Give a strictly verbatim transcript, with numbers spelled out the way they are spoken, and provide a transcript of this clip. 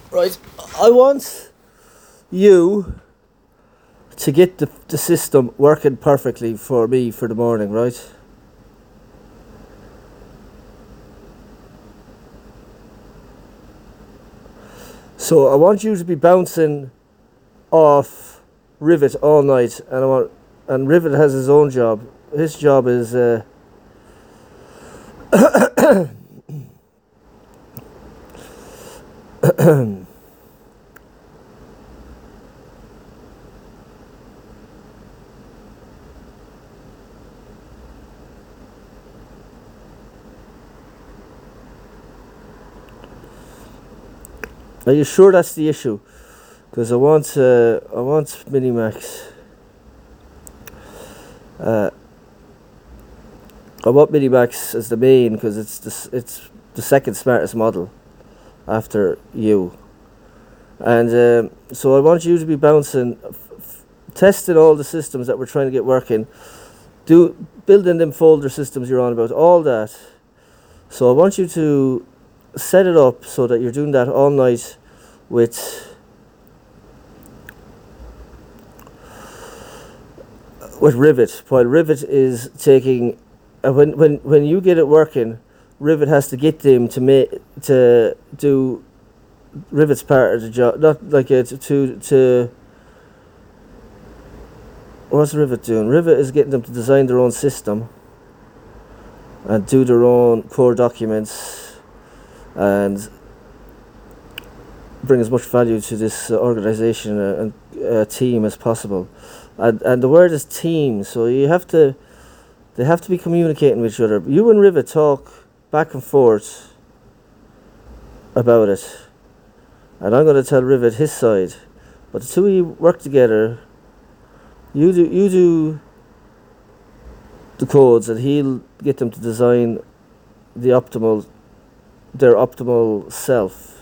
Right, I want you to get the, the system working perfectly for me for the morning, right? So I want you to be bouncing off Rivet all night, and I want and Rivet has his own job. His job is uh, are you sure that's the issue? Because I want uh, I want Minimax. Uh, I want Minimax as the main because it's the it's the second smartest model after you, and um, so I want you to be bouncing, f- f- testing all the systems that we're trying to get working, do building them folder systems you're on about, all that. So I want you to set it up so that you're doing that all night with with Rivet, while Rivet is taking uh, when when when you get it working, Rivet has to get them to make to do Rivet's part of the job, not like uh, to to to what's Rivet doing? Rivet is getting them to design their own system and do their own core documents and bring as much value to this uh, organization and uh, team as possible. And and the word is team, so you have to they have to be communicating with each other. You and Rivet talk back and forth about it, and I'm going to tell Rivet his side. But the two of you work together. You do you do the codes, and he'll get them to design the optimal their optimal self.